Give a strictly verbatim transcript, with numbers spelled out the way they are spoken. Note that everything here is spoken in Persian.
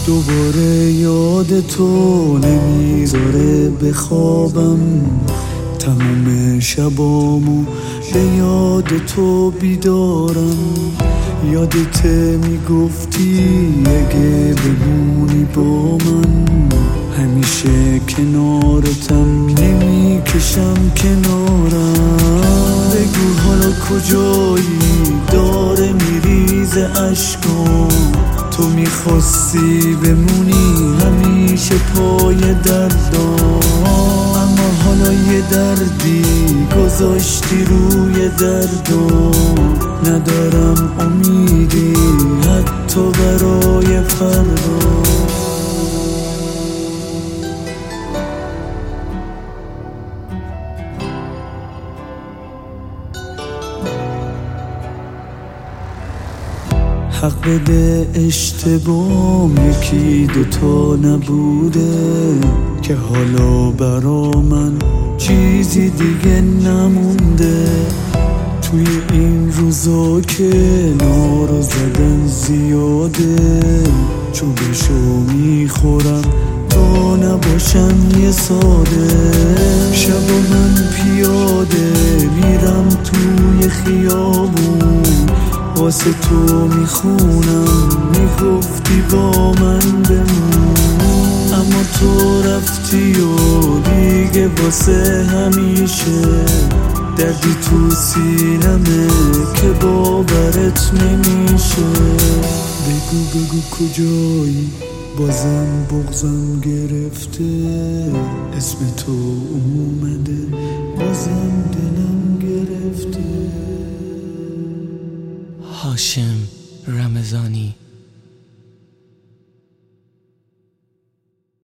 دوباره یاد تو نمیذاره بخوابم، تموم شبامو به یاد تو بیدارم. یادت میگفتی اگه بمونی با من، همیشه کنارتم، نمیکشم کنارم. بگو حالا کجایی، داره میریزه عشقم. تو میخواستی بمونی همیشه پای دردام، اما حالا یه دردی گذاشتی روی دردم. ندارم امیدی حتی برای فردا. حق بده اشتباهم یکی دوتا نبوده، که حالا برا من چیزی دیگه نمونده. توی این روزا که نارو زدن زیاده، چوبشو میخورم تا نباشم یه ساده. شب من پیاده میرم توی خیابون، واسه تو میخونم، میگفتی با من بمون. اما تو رفتی و دیگه واسه همیشه دردی تو سینمه که باورت نمیشه. بگو بگو کجایی، بازم بغضم گرفته، اسم تو اومده بازم دلم گرفته. هاشم رمضانی.